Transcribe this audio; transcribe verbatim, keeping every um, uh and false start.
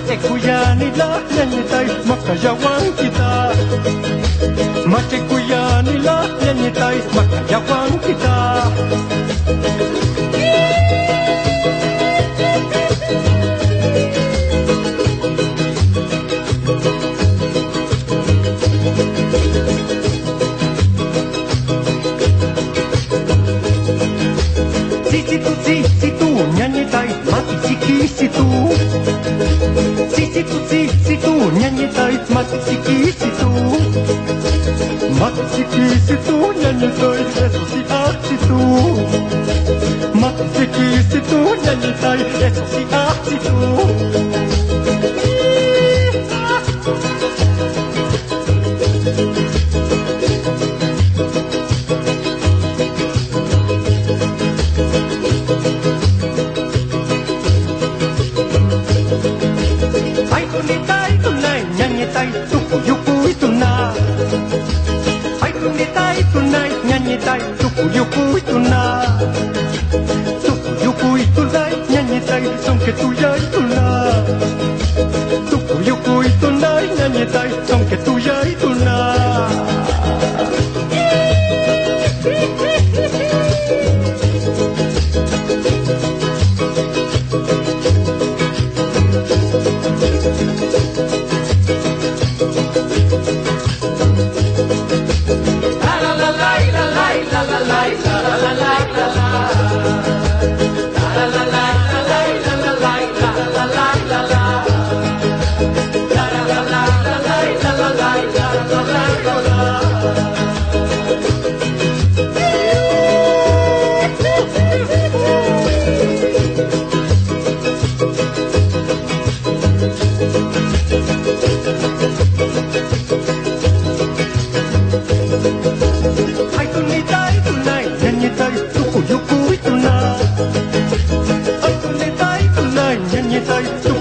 Mateku nila nyanyitai makayawan kita. Mateku nila nyanyitai makayawan kita. Situ situ nyanyitai mati siki situ. Situ situ nyanyitai mati siki situ. Mati siki situ nyanyitai eso si ah situ. Mati siki situ nyanyitai eso si ah situ. Nyanyitai tuku yuku itu na, tuku yuku itu nai nyanyitai songke tuya itu na, tuku yuku itu nai nyanyitai songke tuya itu na. Tuku yuku itu na, aku netai tunai nyanyitai.